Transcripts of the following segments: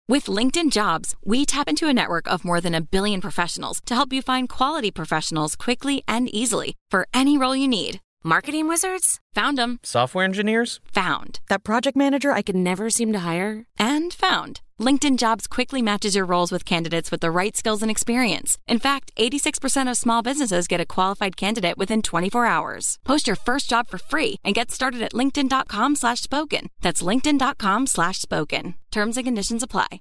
With LinkedIn Jobs, we tap into a network of more than 1 billion professionals to help you find quality professionals quickly and easily for any role you need. Marketing wizards? Found them. Software engineers? Found. That project manager I could never seem to hire? And found. LinkedIn Jobs quickly matches your roles with candidates with the right skills and experience. In fact, 86% of small businesses get a qualified candidate within 24 hours. Post your first job for free and get started at linkedin.com/spoken. That's linkedin.com/spoken. Terms and conditions apply.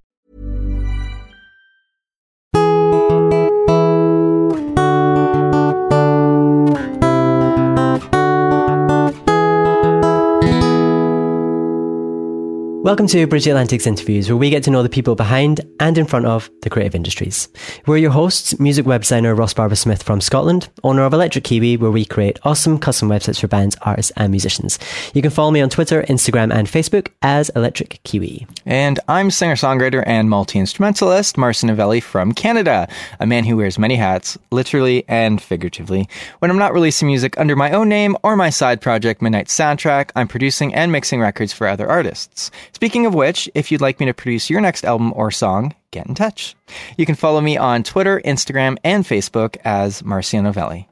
Welcome to Bridge Atlantic's interviews, where we get to know the people behind and in front of the creative industries. We're your hosts, music web designer Ross Barber-Smith from Scotland, owner of Electric Kiwi, where we create awesome custom websites for bands, artists and musicians. You can follow me on Twitter, Instagram and Facebook as Electric Kiwi. And I'm singer-songwriter and multi-instrumentalist Marcin Novelli from Canada, a man who wears many hats, literally and figuratively. When I'm not releasing music under my own name or my side project Midnight Soundtrack, I'm producing and mixing records for other artists. Speaking of which, if you'd like me to produce your next album or song, get in touch. You can follow me on Twitter, Instagram, and Facebook as Marcin Novelli.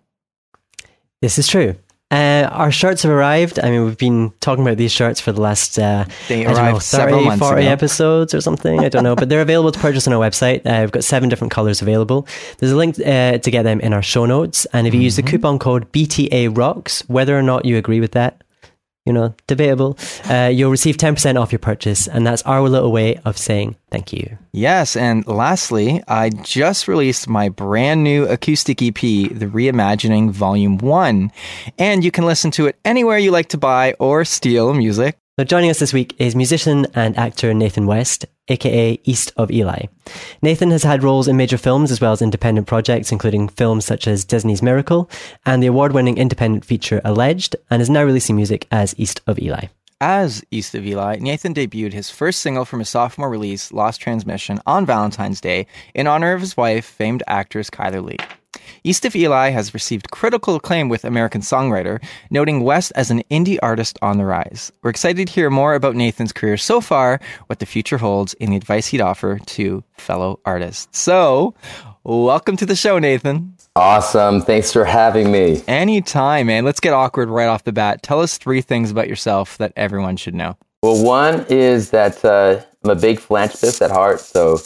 This is true. Our shirts have arrived. I mean, we've been talking about these shirts for the last, they arrived several months 40 ago. episodes or something. I don't know. But they're available to purchase on our website. We've got 7 different colours available. There's a link to get them in our show notes. And if you use the coupon code BTAROCKS, whether or not you agree with that, debatable, you'll receive 10% off your purchase, and that's our little way of saying thank you. Yes, and lastly, I just released my brand new acoustic EP, The Reimagining Volume 1, and you can listen to it anywhere you like to buy or steal music. So joining us this week is musician and actor Nathan West, aka East of Eli. Nathan has had roles in major films as well as independent projects, including films such as Disney's Miracle and the award-winning independent feature Alleged, and is now releasing music as East of Eli. As East of Eli, Nathan debuted his first single from his sophomore release, Lost Transmission, on Valentine's Day in honor of his wife, famed actress Kyler Lee. East of Eli has received critical acclaim with American Songwriter, noting West as an indie artist on the rise. We're excited to hear more about Nathan's career so far, what the future holds, and the advice he'd offer to fellow artists. So, welcome to the show, Nathan. Awesome. Thanks for having me. Anytime, man. Let's get awkward right off the bat. Tell us 3 things about yourself that everyone should know. Well, one is that I'm a big philanthropist at heart. So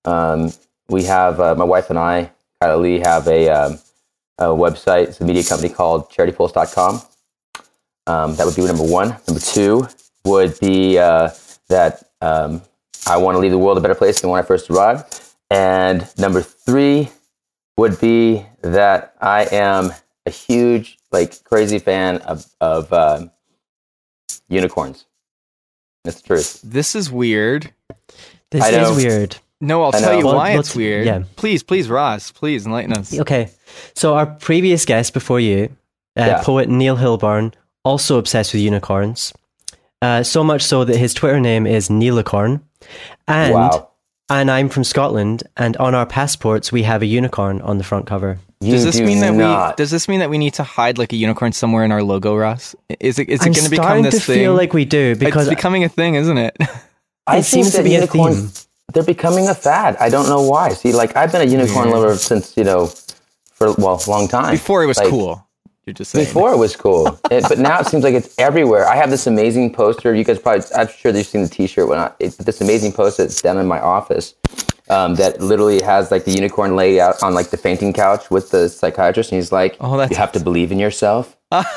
we have, my wife and I, Kyla Lee, have a website. It's a media company called charitypulse.com. That would be number 1. Number 2 would be that I want to leave the world a better place than when I first arrived. And number 3 would be that I am a huge, crazy fan of unicorns. That's the truth. This is weird. This is weird. No, I'll tell you why it's weird. Yeah. Please, Ross, please enlighten us. Okay. So our previous guest before you, poet Neil Hilborn, also obsessed with unicorns. So much so that his Twitter name is Neilicorn. And I'm from Scotland, and on our passports we have a unicorn on the front cover. Does this mean that we need to hide like a unicorn somewhere in our logo, Ross? Is it going to become this thing? I'm starting to feel like we do, because it's becoming a thing, isn't it? It seems to be a theme. They're becoming a fad. I don't know why. See, I've been a unicorn lover since, for a long time. Before it was cool. You're just saying. Before it was cool. But now it seems like it's everywhere. I have this amazing poster. You guys I'm sure you've seen the t-shirt. This amazing poster that's down in my office that literally has the unicorn laid out on the fainting couch with the psychiatrist. And he's like, you have to believe in yourself.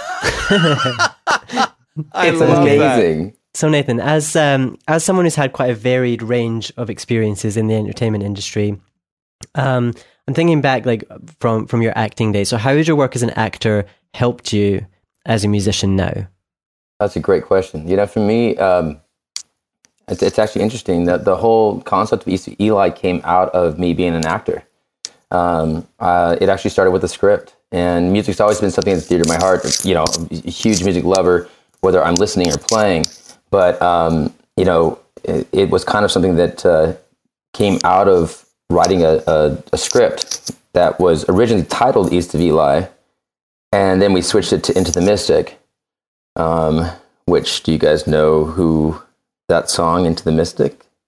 It's amazing. That. So Nathan, as someone who's had quite a varied range of experiences in the entertainment industry, I'm thinking back from your acting days. So how has your work as an actor helped you as a musician now? That's a great question. For me, it's actually interesting that the whole concept of East of Eli came out of me being an actor. It actually started with a script, and music's always been something that's dear to my heart. A huge music lover, whether I'm listening or playing. But, it was kind of something that came out of writing a script that was originally titled East of Eli, and then we switched it to Into the Mystic, which, do you guys know who that song, Into the Mystic?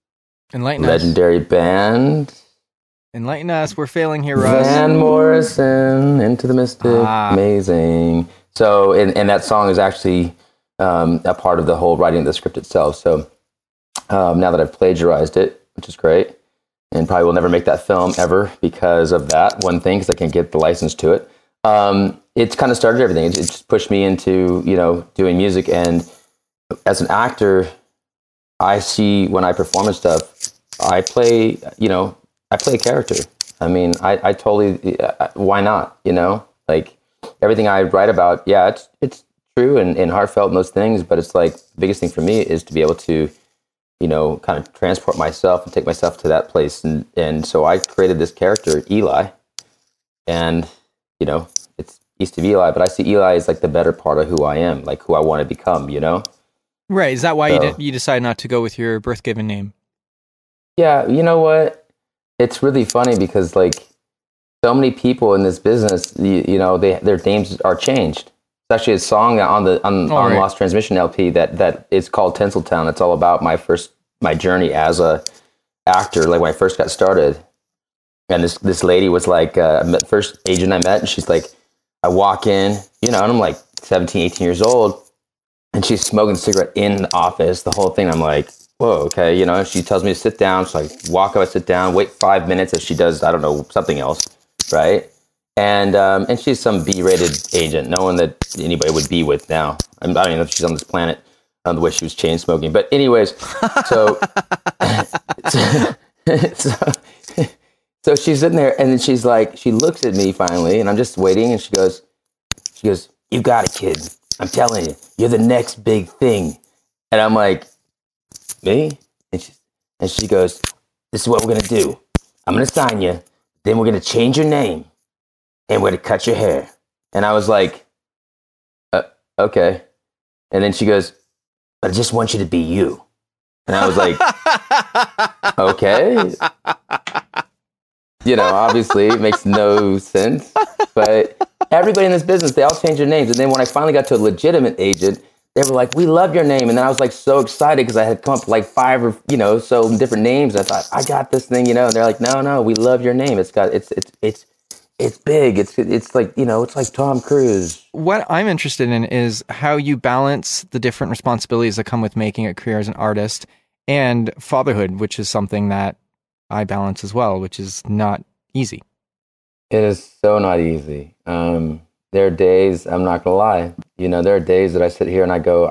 Enlighten us. Legendary band. Enlighten us. We're failing here, Russ. Van Morrison, Into the Mystic. Amazing. So, and that song is actually a part of the whole writing of the script itself. So now that I've plagiarized it, which is great, and probably will never make that film ever because of that one thing, because I can't get the license to it. It's kind of started everything. It just pushed me into, doing music. And as an actor, I see when I perform and stuff, I play a character. I mean, I totally, why not? Like everything I write about, yeah, it's true and heartfelt and those things, but it's like the biggest thing for me is to be able to, kind of transport myself and take myself to that place. And so I created this character, Eli, and, it's East of Eli, but I see Eli as like the better part of who I am, like who I want to become, Right. Is that why you decided not to go with your birth given name? Yeah. You know what? It's really funny because like so many people in this business, their names are changed. It's actually a song on Lost Transmission LP that is called Tinseltown. It's all about my journey as a actor, like when I first got started. And this lady was like, first agent I met, and she's like, I walk in, and I'm like 17, 18 years old, and she's smoking a cigarette in the office, the whole thing. I'm like, whoa, okay, she tells me to sit down, so I walk up, I sit down, wait 5 minutes as she does, I don't know, something else, right? And she's some B-rated agent, no one that anybody would be with now. I don't even know if she's on this planet, the way she was chain smoking. But anyways, so so she's sitting there, and then she's like, she looks at me finally, and I'm just waiting, and she goes, you got it, kid. I'm telling you, you're the next big thing. And I'm like, me? And she goes, this is what we're going to do. I'm going to sign you. Then we're going to change your name. And we're going to cut your hair. And I was like, okay. And then she goes, but I just want you to be you. And I was like, okay. Obviously it makes no sense. But everybody in this business, they all change their names. And then when I finally got to a legitimate agent, they were like, we love your name. And then I was like so excited because I had come up with like 5 or, so different names. I thought, I got this thing, and they're like, no, we love your name. It's big. It's like, it's like Tom Cruise. What I'm interested in is how you balance the different responsibilities that come with making a career as an artist and fatherhood, which is something that I balance as well, which is not easy. It is so not easy. There are days, I'm not gonna lie, there are days that I sit here and I go,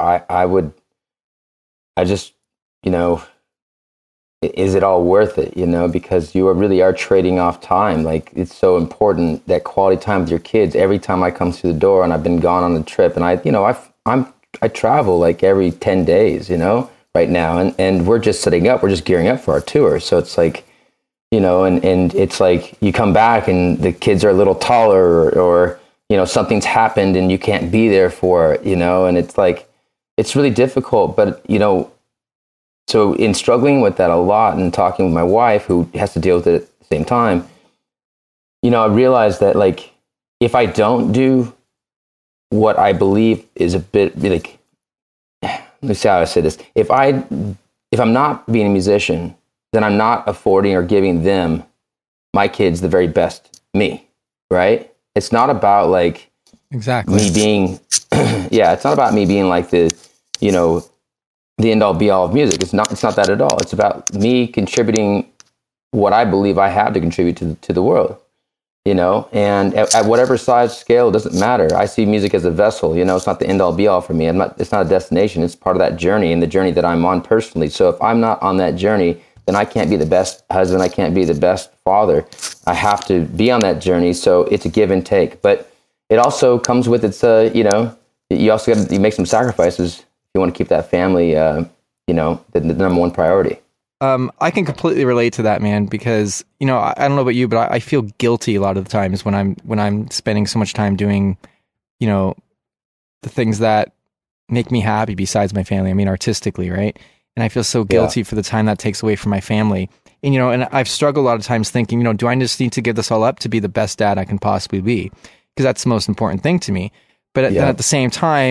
is it all worth it? Because you really are trading off time. Like, it's so important, that quality time with your kids. Every time I come through the door, and I've been gone on a trip, and I travel like every 10 days, right now, and we're just setting up, we're just gearing up for our tour. So it's like, and it's like you come back and the kids are a little taller, or something's happened and you can't be there for it, and it's like, it's really difficult. But, so in struggling with that a lot and talking with my wife, who has to deal with it at the same time, I realized that, like, if I don't do what I believe is a bit like, let me see how I say this. If I'm not being a musician, then I'm not affording or giving them, my kids, the very best me, right? It's not about like exactly me being, it's not about me being like the end all be all of music. It's not that at all. It's about me contributing what I believe I have to contribute to the world, and at whatever size scale, it doesn't matter. I see music as a vessel, it's not the end all be all for me. It's not a destination. It's part of that journey, and the journey that I'm on personally. So if I'm not on that journey, then I can't be the best husband. I can't be the best father. I have to be on that journey. So it's a give and take, but it also comes with its, you also got to make some sacrifices. You want to keep that family, the number one priority. I can completely relate to that, man, because, I don't know about you, but I feel guilty a lot of the times when I'm spending so much time doing, the things that make me happy besides my family. I mean, artistically, right? And I feel so guilty for the time that takes away from my family. And, and I've struggled a lot of times thinking, do I just need to give this all up to be the best dad I can possibly be? Because that's the most important thing to me. But then at the same time,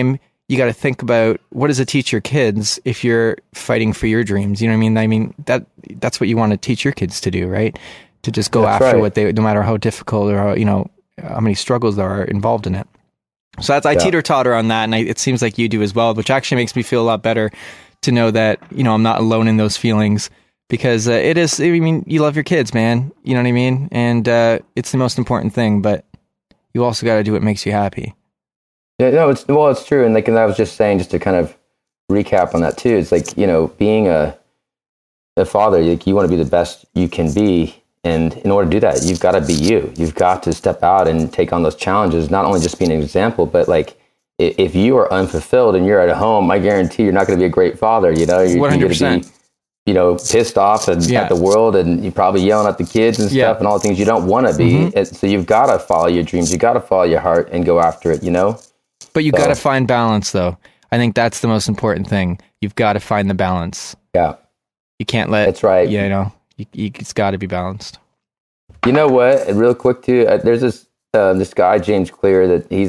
you got to think about, what does it teach your kids if you're fighting for your dreams? You know what I mean? That's what you want to teach your kids to do, right? To just go after what they, no matter how difficult or how, how many struggles there are involved in it. So I teeter-totter on that, and it seems like you do as well, which actually makes me feel a lot better to know that, I'm not alone in those feelings, because it is, you love your kids, man. You know what I mean? And it's the most important thing, but you also got to do what makes you happy. Yeah, no, it's true. And I was just saying, just to kind of recap on that too, it's like, being a father, you want to be the best you can be. And in order to do that, you've got to be you. You've got to step out and take on those challenges, not only just being an example, but like, if you are unfulfilled and you're at home, I guarantee you're not going to be a great father. You're 100%. going to be, pissed off at the world, and you're probably yelling at the kids and stuff and all the things you don't want to be. Mm-hmm. So you've got to follow your dreams. You've got to follow your heart and go after it, But you got to find balance, though. I think that's the most important thing. You've got to find the balance. Yeah. You can't let... That's right. It's got to be balanced. You know what? Real quick, too, there's this guy, James Clear, that he's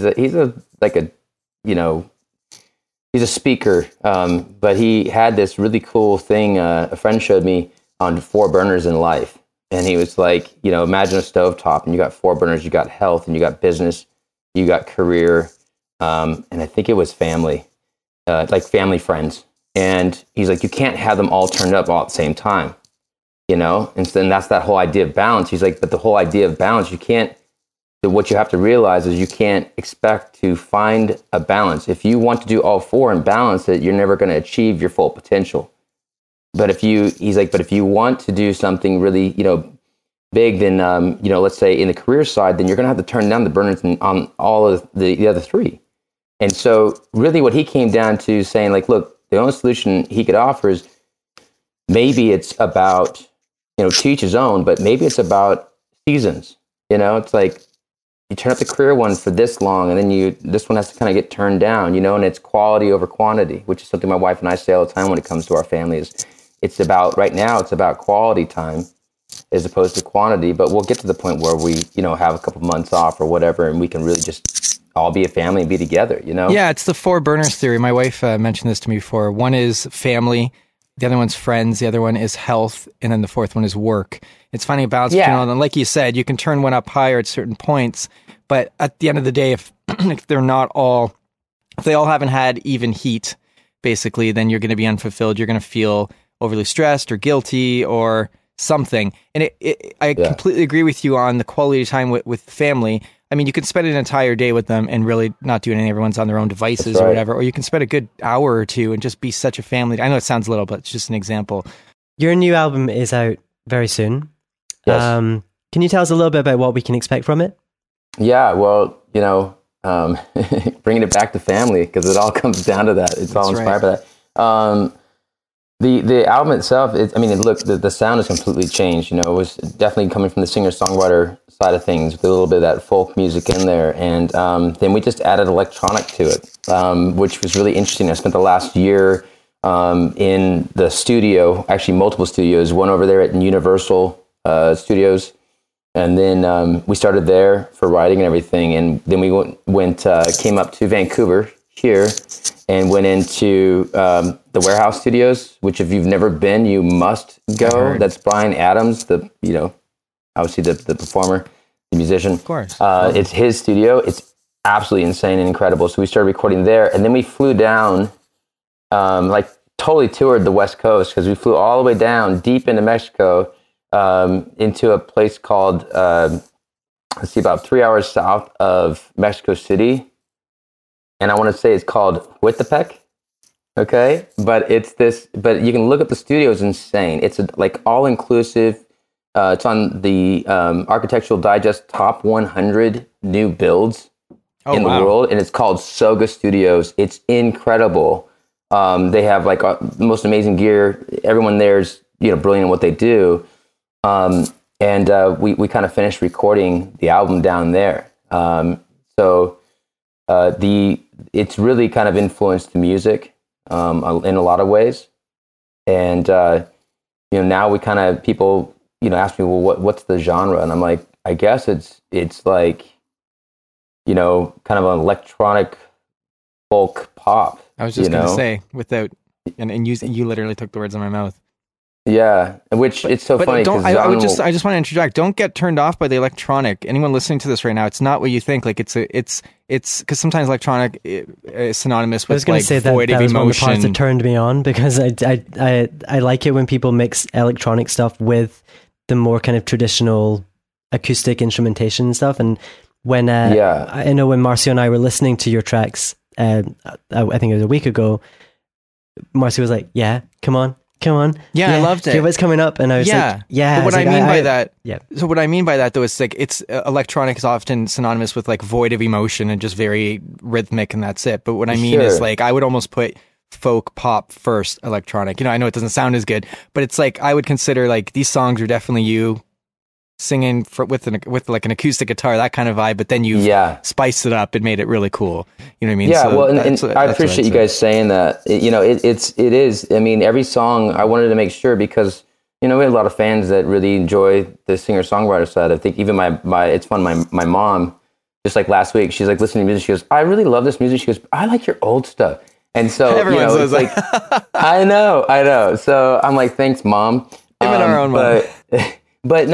a speaker, but he had this really cool thing a friend showed me on 4 burners in life. And he was like, imagine a stovetop, and you got 4 burners, you got health, and you got business, you got career, and I think it was family, like family, friends. And he's like, you can't have them all turned up all at the same time, and then that's that whole idea of balance. He's like, but the whole idea of balance, what you have to realize is you can't expect to find a balance. If you want to do all 4 and balance it, you're never going to achieve your full potential. But if you want to do something really, big, then, let's say in the career side, then you're going to have to turn down the burners on all of the other 3. And so really what he came down to saying, like, look, the only solution he could offer is maybe it's about, to each his own, but maybe it's about seasons. It's like, you turn up the career one for this long, and then this one has to kind of get turned down, and it's quality over quantity, which is something my wife and I say all the time when it comes to our families. It's about, right now, it's about quality time as opposed to quantity, but we'll get to the point where we, have a couple months off or whatever, and we can really just all be a family and be together, Yeah, it's the 4 burners theory. My wife mentioned this to me before. One is family, the other one's friends, the other one is health, and then the 4th one is work. It's finding a balance between all of them. Like you said, you can turn one up higher at certain points, but at the end of the day, if they're not all, if they all haven't had even heat, basically, then you're going to be unfulfilled. You're going to feel overly stressed or guilty or something. And I completely agree with you on the quality time with family. I mean, you can spend an entire day with them and really not do anything. Everyone's on their own devices or whatever. Or you can spend a good hour or 2 and just be such a family. I know it sounds little, but it's just an example. Your new album is out very soon. Yes. Can you tell us a little bit about what we can expect from it? Yeah, well, bringing it back to family, because it all comes down to that. It's all inspired by that. The album itself, the sound has completely changed. It was definitely coming from the singer-songwriter side of things, with a little bit of that folk music in there. And then we just added electronic to it, which was really interesting. I spent the last year in the studio, actually multiple studios, one over there at Universal Studios. And then we started there for writing and everything. And then we came up to Vancouver here and went into the Warehouse Studios, which if you've never been, you must go. That's Bryan Adams, obviously the performer, the musician. Of course. It's his studio. It's absolutely insane and incredible. So we started recording there. And then we flew down, totally toured the West Coast, because we flew all the way down deep into Mexico, into a place called, about 3 hours south of Mexico City. And I want to say it's called Huitepec. Okay. But but you can look at the studio, it's insane. It's all inclusive. It's on the Architectural Digest top 100 new builds in the world. And it's called Soga Studios. It's incredible. They have the most amazing gear. Everyone there's, brilliant in what they do. And we kind of finished recording the album down there. It's really kind of influenced the music in a lot of ways. And now we kind of, people ask me, well, what's the genre? And I'm like, I guess it's kind of an electronic folk pop. I was just going to say without, and you literally took the words out of my mouth. Yeah, which it's so funny. I just want to interject. Don't get turned off by the electronic. Anyone listening to this right now, it's not what you think. Like it's because sometimes electronic is synonymous with like void of emotion. One of the parts that turned me on, because I like it when people mix electronic stuff with the more kind of traditional acoustic instrumentation and stuff. And when I know when Marcio and I were listening to your tracks, I think it was a week ago, Marcio was like, "Yeah, come on." Yeah, I loved it. Hear what's coming up, and I was like, "Yeah." But what I mean by that, So what I mean by that, though, is like it's electronic is often synonymous with like void of emotion and just very rhythmic, and that's it. But what I mean is like I would almost put folk pop first, electronic. I know it doesn't sound as good, but it's like I would consider like these songs are definitely you singing with like an acoustic guitar, that kind of vibe, but then you spiced it up and made it really cool. You know what I mean? Yeah, so and I appreciate you guys saying that. It is. I mean, every song I wanted to make sure, because we have a lot of fans that really enjoy the singer-songwriter side. I think even it's fun. My mom, just like last week, she's like listening to music. She goes, "I really love this music." She goes, "I like your old stuff." And so everyone says it's like, I know. So I'm like, thanks, Mom. Even our own mom. But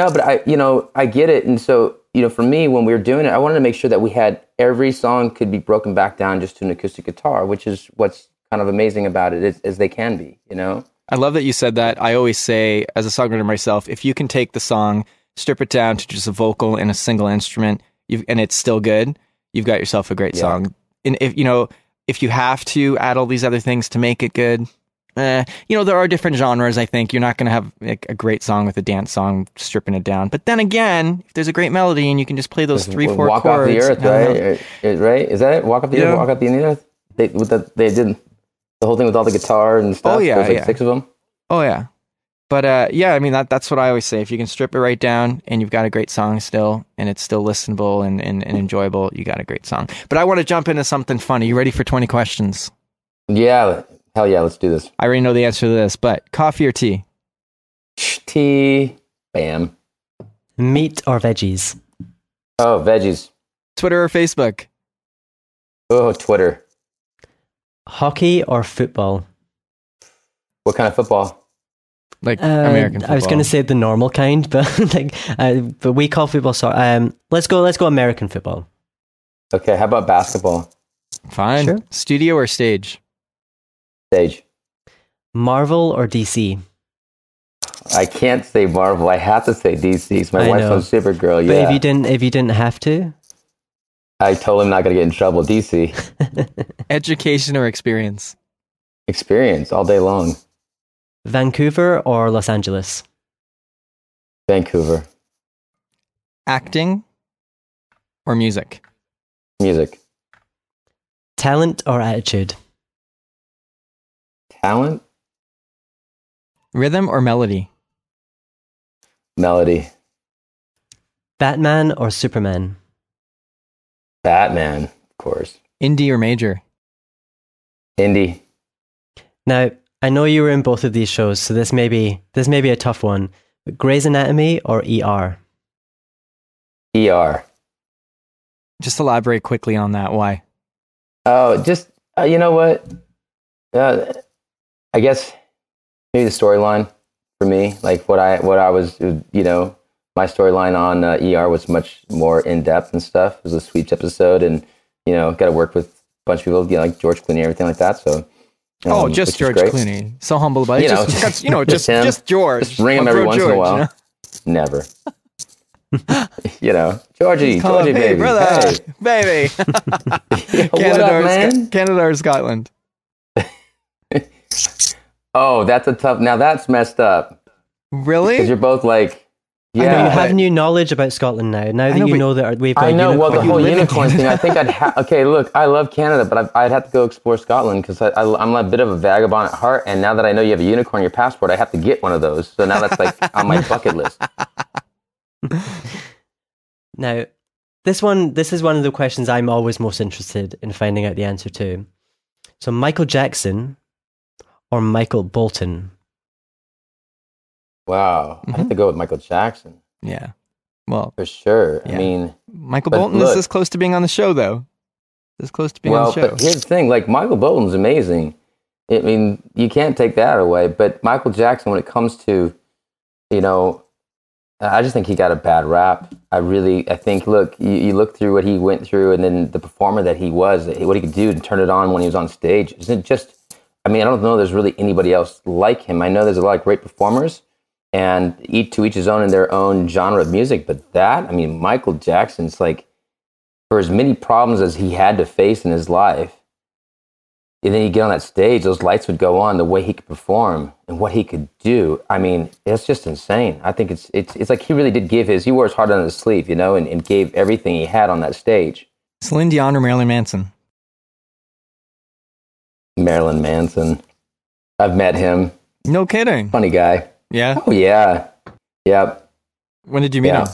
I get it. And so, for me, when we were doing it, I wanted to make sure that we had every song could be broken back down just to an acoustic guitar, which is what's kind of amazing about it, as they can be, I love that you said that. I always say, as a songwriter myself, if you can take the song, strip it down to just a vocal and a single instrument, and it's still good, you've got yourself a great song. And if you have to add all these other things to make it good, there are different genres. I think you're not going to have like a great song with a dance song stripping it down. But then again, if there's a great melody and you can just play those 3-4 Walk chords, Off the Earth, right? Is that it? Walk Off the Earth. Walk Off the Earth. They did the whole thing with all the guitar and stuff. Oh yeah, there's like 6 of them. Oh yeah, but I mean that's what I always say. If you can strip it right down and you've got a great song still, and it's still listenable and enjoyable, you got a great song. But I want to jump into something funny. You ready for 20 questions? Yeah. Hell yeah, let's do this. I already know the answer to this, but coffee or tea? Tea. Bam. Meat or veggies? Oh, veggies. Twitter or Facebook? Oh, Twitter. Hockey or football? What kind of football? Like American football. I was going to say the normal kind, but but we call football soccer. Let's go American football. Okay, how about basketball? Fine. Sure. Studio or stage? Stage. Marvel or DC? I can't say Marvel. I have to say DC. My wife's on Supergirl. But if you didn't have to, I told him not going to get in trouble. DC. Education or experience? Experience all day long. Vancouver or Los Angeles? Vancouver. Acting or music? Music. Talent or attitude? Talent. Rhythm or melody? Melody. Batman or Superman? Batman, of course. Indie or major? Indie. Now, I know you were in both of these shows, so this may be a tough one. But Grey's Anatomy or ER? ER. Just elaborate quickly on that. Why? Oh, just you know what? I guess maybe the storyline for me, like what I was, my storyline on ER was much more in depth and stuff. It was a Sweeps episode, and got to work with a bunch of people, like George Clooney and everything like that. So. Just George Clooney. So humble about it. Just George. Just ring him every once in a while. Never. Georgie, baby. Brother, baby. Canada or Scotland? Oh, that's a tough. Now that's messed up. Really? Because you're both like, yeah. I know you have new knowledge about Scotland now. Now that you know that we've got. I know. Well, the whole unicorn thing. I think I'd. Okay, look, I love Canada, but I'd have to go explore Scotland because I'm a bit of a vagabond at heart. And now that I know you have a unicorn in your passport, I have to get one of those. So now that's like on my bucket list. Now, this is one of the questions I'm always most interested in finding out the answer to. So, Michael Jackson or Michael Bolton? Wow, I have to go with Michael Jackson. Yeah, well, for sure. Yeah. I mean, Michael Bolton is this close to being on the show, though. This close to being on the show. But here's the thing, like Michael Bolton's amazing. I mean, you can't take that away. But Michael Jackson, when it comes to, I just think he got a bad rap. I think, look, you look through what he went through, and then the performer that he was, what he could do to turn it on when he was on stage. Isn't just, I don't know there's really anybody else like him. I know there's a lot of great performers, and each his own in their own genre of music. But Michael Jackson's like, for as many problems as he had to face in his life, and then you get on that stage, those lights would go on, the way he could perform and what he could do. It's just insane. I think it's like he really did he wore his heart on his sleeve, and gave everything he had on that stage. Celine Dion or Marilyn Manson? Marilyn Manson. I've met him. No kidding. Funny guy. Yeah? Oh, yeah. Yep. When did you meet him?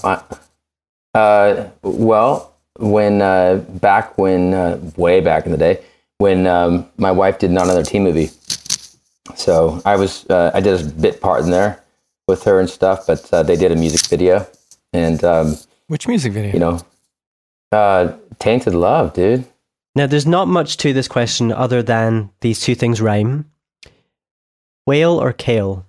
Way back in the day, when my wife did Not Another Teen Movie. So I did a bit part in there with her and stuff, but they did a music video. And which music video? Tainted Love, dude. Now, there's not much to this question other than these two things rhyme. Whale or kale?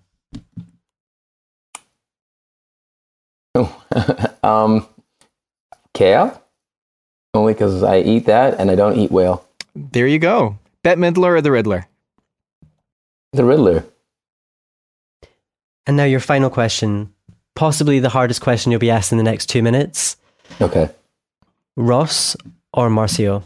Kale? Only because I eat that and I don't eat whale. There you go. Bette Midler or the Riddler? The Riddler. And now your final question. Possibly the hardest question you'll be asked in the next 2 minutes. Okay. Ross or Marcio?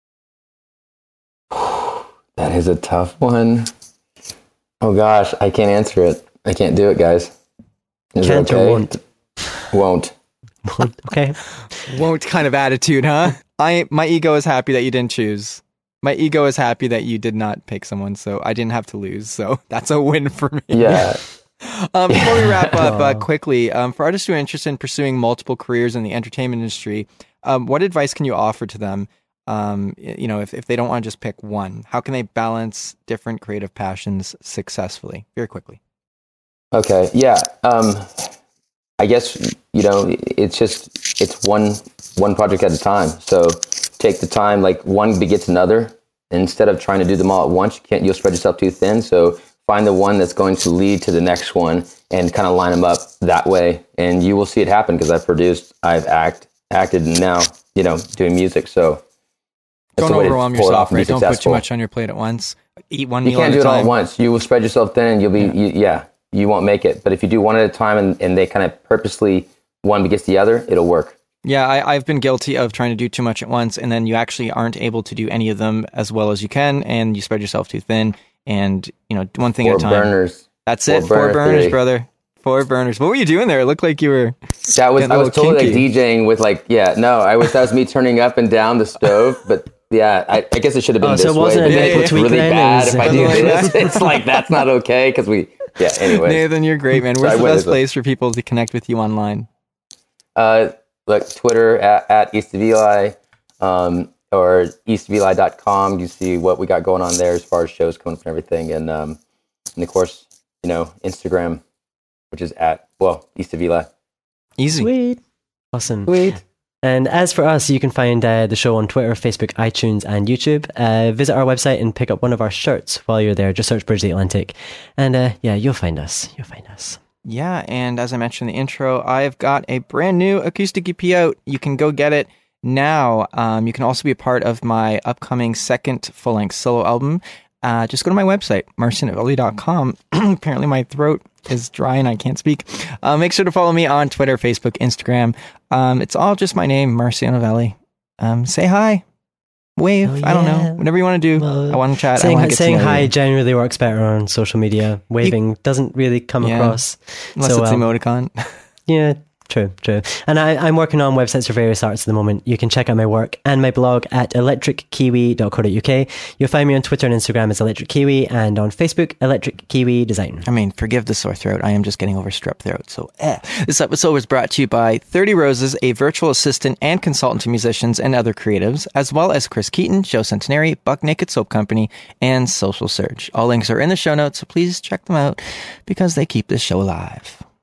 That is a tough one. Oh gosh, I can't answer it. I can't do it, guys. Is Can't it okay? or won't? Won't. Okay. Won't kind of attitude, huh? My ego is happy that you didn't choose. My ego is happy that you did not pick someone, so I didn't have to lose. So that's a win for me. Yeah. Before we wrap up quickly, for artists who are interested in pursuing multiple careers in the entertainment industry, what advice can you offer to them? If they don't want to just pick one, how can they balance different creative passions successfully? Very quickly. Okay. Yeah. I guess, it's one project at a time. So take the time, like one begets another. Instead of trying to do them all at once, you'll spread yourself too thin. So find the one that's going to lead to the next one and kind of line them up that way. And you will see it happen, because I've acted, and now, doing music. So don't overwhelm yourself, right? Don't put too much on your plate at once. Eat one meal at a time. You can't do it all at once. You will spread yourself thin, and you'll be, you won't make it. But if you do one at a time, and they kind of purposely, one begets the other, it'll work. Yeah, I've been guilty of trying to do too much at once, and then you actually aren't able to do any of them as well as you can, and you spread yourself too thin, and, one thing at a time. 4 burners. That's it. 4 burners, brother. 4 burners. What were you doing there? It looked like you were... I was totally like DJing with that was me turning up and down the stove, but yeah, I guess it should have been this so it wasn't way. a nickel tweak really then? bad if I do this. It's like, that's not okay, because anyway. Nathan, you're great, man. Where's the best place for people to connect with you online? Twitter at East of Eli, or eastofeli.com. You see what we got going on there as far as shows coming up and everything. And of course, Instagram, which is at East of Eli. Easy. Sweet. Awesome. Sweet. And as for us, you can find the show on Twitter, Facebook, iTunes, and YouTube. Visit our website and pick up one of our shirts while you're there. Just search Bridge the Atlantic. And you'll find us. Yeah, and as I mentioned in the intro, I've got a brand new acoustic EP out. You can go get it now. You can also be a part of my upcoming second full-length solo album. Just go to my website, marcionovelli.com. Apparently my throat is dry and I can't speak. Make sure to follow me on Twitter, Facebook, Instagram. It's all just my name, Marcio Novelli. Say hi. Wave. I don't know. Whatever you want to do. I want to chat. Saying hi generally works better on social media. Waving doesn't really come across. Unless it's emoticon. Yeah. True. And I'm working on websites for various arts at the moment. You can check out my work and my blog at electrickiwi.co.uk. You'll find me on Twitter and Instagram as Electric Kiwi, and on Facebook, Electric Kiwi Design. Forgive the sore throat. I am just getting over strep throat. So, This episode was brought to you by 30 Roses, a virtual assistant and consultant to musicians and other creatives, as well as Chris Keaton, Joe Centenary, Buck Naked Soap Company, and Social Surge. All links are in the show notes, so please check them out because they keep this show alive.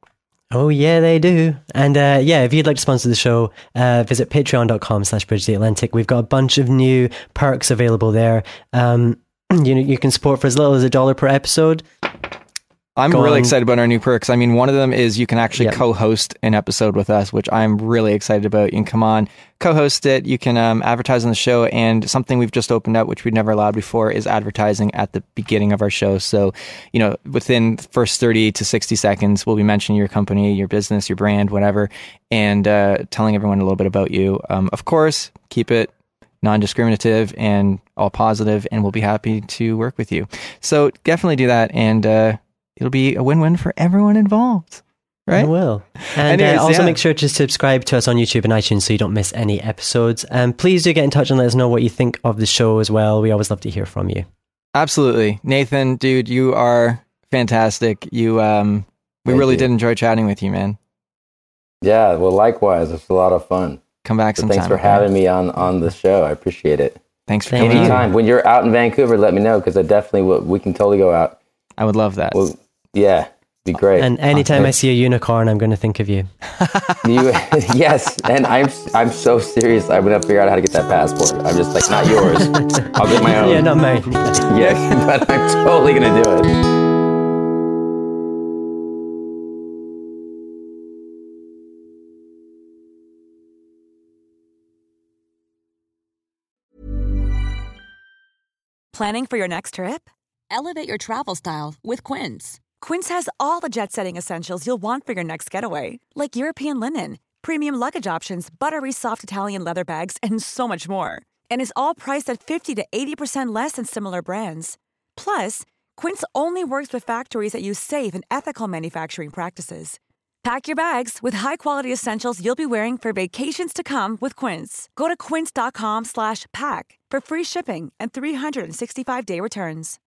Oh, yeah, they do. And if you'd like to sponsor the show, visit patreon.com/bridgetheatlantic. We've got a bunch of new perks available there. You can support for as little as $1 per episode. I'm really excited about our new perks. I mean, one of them is you can actually co-host an episode with us, which I'm really excited about. You can come on, co-host it. You can advertise on the show. And something we've just opened up, which we'd never allowed before, is advertising at the beginning of our show. So, within the first 30 to 60 seconds, we'll be mentioning your company, your business, your brand, whatever, and telling everyone a little bit about you. Of course, keep it non-discriminative and all positive, and we'll be happy to work with you. So definitely do that, and it'll be a win-win for everyone involved, right? It will. And also make sure to subscribe to us on YouTube and iTunes so you don't miss any episodes. Please do get in touch and let us know what you think of the show as well. We always love to hear from you. Absolutely. Nathan, dude, you are fantastic. We really did enjoy chatting with you, man. Yeah, well, likewise. It's a lot of fun. Come back sometime. Thanks for having me on the show. I appreciate it. Thanks for coming. Anytime. When you're out in Vancouver, let me know, because I definitely will. We can totally go out. I would love that. Well, yeah, be great. And anytime I see a unicorn, I'm going to think of you. Yes, and I'm so serious. I'm going to figure out how to get that passport. I'm just like, not yours. I'll get my own. Yeah, not mine. Yes, but I'm totally going to do it. Planning for your next trip? Elevate your travel style with Quince. Quince has all the jet-setting essentials you'll want for your next getaway, like European linen, premium luggage options, buttery soft Italian leather bags, and so much more. And is all priced at 50 to 80% less than similar brands. Plus, Quince only works with factories that use safe and ethical manufacturing practices. Pack your bags with high-quality essentials you'll be wearing for vacations to come with Quince. Go to quince.com/pack for free shipping and 365-day returns.